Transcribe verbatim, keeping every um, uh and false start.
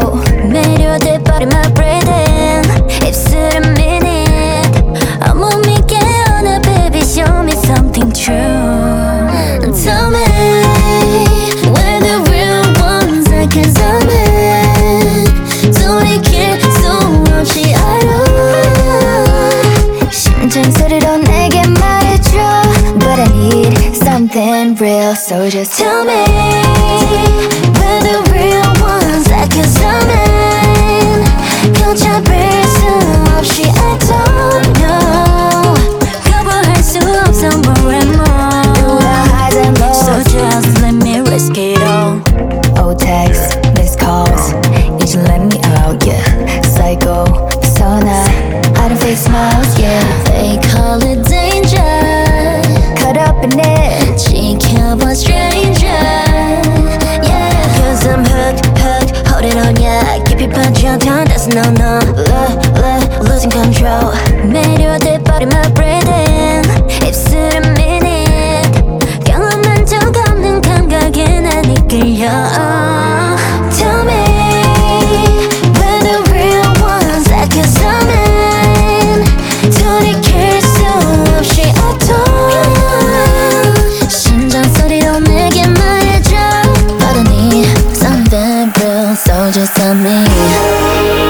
go. 매료돼 버린 my breathing. 입술은 minute. 온몸이 깨어나 baby show me something true. Tell me we're the real ones. I can't stop it. 돌이킬 수 없이 알아. 심장 소리로 내게 말해줘. But I need something real, so just tell me we're the real ones. I can't stop it. 걷잡을 수 없이 I don't know. 거부할 수 없어 more and more. So just let me risk it all. Oh, text, missed calls, 이제 let me out, yeah. Psycho, persona, I don't fake smiles, yeah. They call it danger. Caught up in it, 지켜봐 stranger. Yeah, cause I'm hooked, hooked. Holding on, yeah. 깊이 빠져든 that's no no. Lo, lo, losing control. 매료돼 버린 my breathing. 입술은 minute. 경험한 적 없는 감각에 난 이끌려. Tell me we're the real ones. I can't stop it. 돌이킬 수 없이 I don't. 심장 소리로 내게 말해줘. But I need something real, so just tell me.